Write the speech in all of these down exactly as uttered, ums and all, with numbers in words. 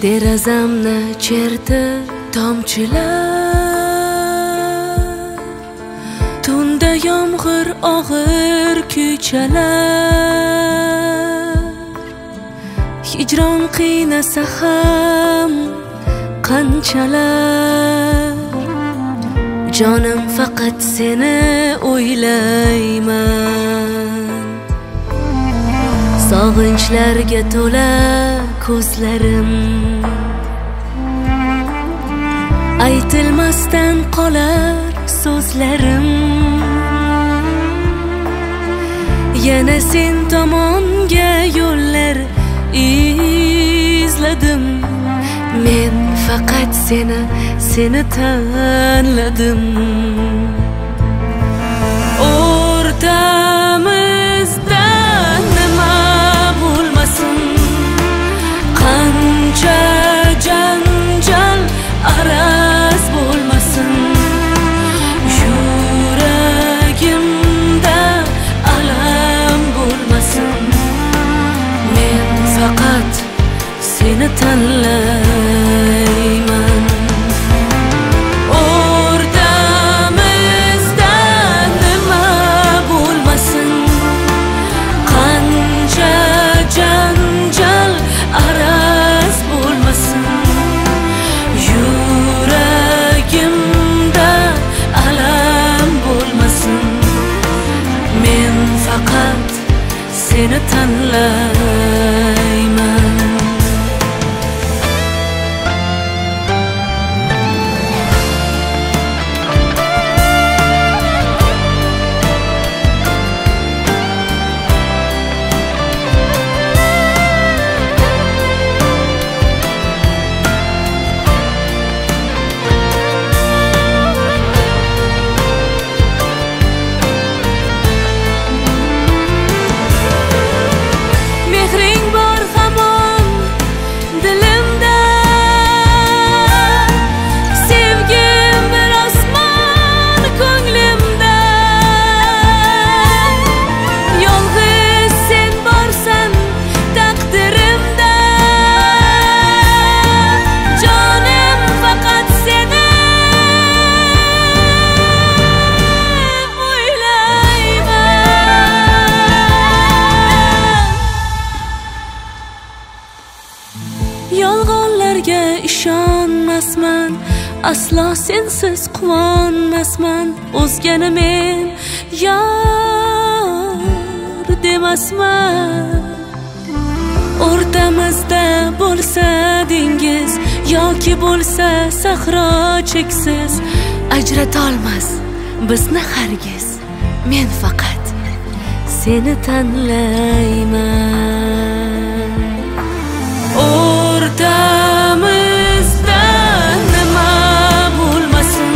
derazamni chertdi tomchilar, tunda yomg'ir og'ir kuychalar. Hijron qiynasa ham qanchalar, jonim faqat seni o'ylayman. Sog'inchlarga to'la ko'zlarim, aytilmasdan qolar so'zlarim. Yana sen tomonga yo'llar izladim, men faqat seni, seni tanladim. O'rtamizda nima bo'lmasin, qancha janjal araz bo'lmasin, yuragimda alam bo'lmasin, men faqat seni tanlayman. O'rtamizda nima bo'lmasin, qancha janjal araz bo'lmasin, yuragimda alam bo'lmasin, men faqat seni tanlayman. Yolg'onlarga ishonmasman, aslo sensiz quvonmasman. O'zgani men yor demasman. O'rtamizda bo'lsa dengiz yoki bo'lsa sahro cheksiz, ajratolmas bizni hargiz. Men faqat seni tanlayman. O'rtamizda nima bo'lmasin,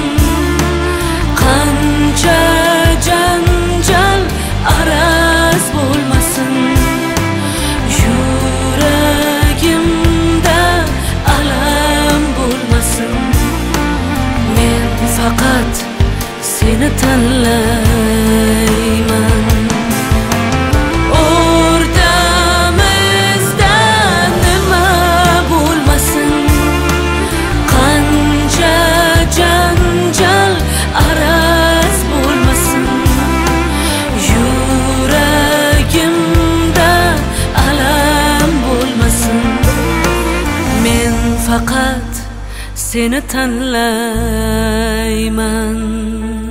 qancha janjal araz bo'lmasin, yuragimda alam bo'lmasin, men faqat seni tanlayman. Faqat seni tanlayman.